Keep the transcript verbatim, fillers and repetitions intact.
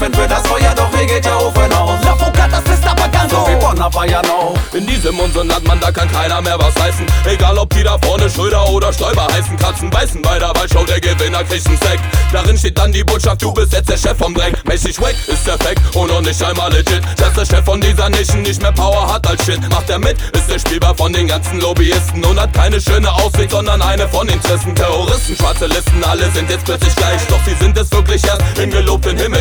kämpfen für das Feuer, doch hier geht der Ofen aus. La Focata ist aber ganz So wie Bonner feiern auch. In diesem unseren Land, Mann, da kann keiner mehr was heißen. Egal ob die da vorne Schröder oder Stoiber heißen. Katzen beißen bei der Wahlshow, der Gewinner kriegt einen Sekt. Darin steht dann die Botschaft, du bist jetzt der Chef vom Dreck. Mächtig wack ist der Fact und noch nicht einmal legit. Dass der Chef von dieser Nation nicht mehr Power hat als Shit. Macht er mit, ist der Spielbar von den ganzen Lobbyisten und hat keine schöne Aussicht, sondern eine von den Tristen. Terroristen, schwarze Listen, alle sind jetzt plötzlich gleich. Doch sie sind es wirklich erst im gelobten Himmel.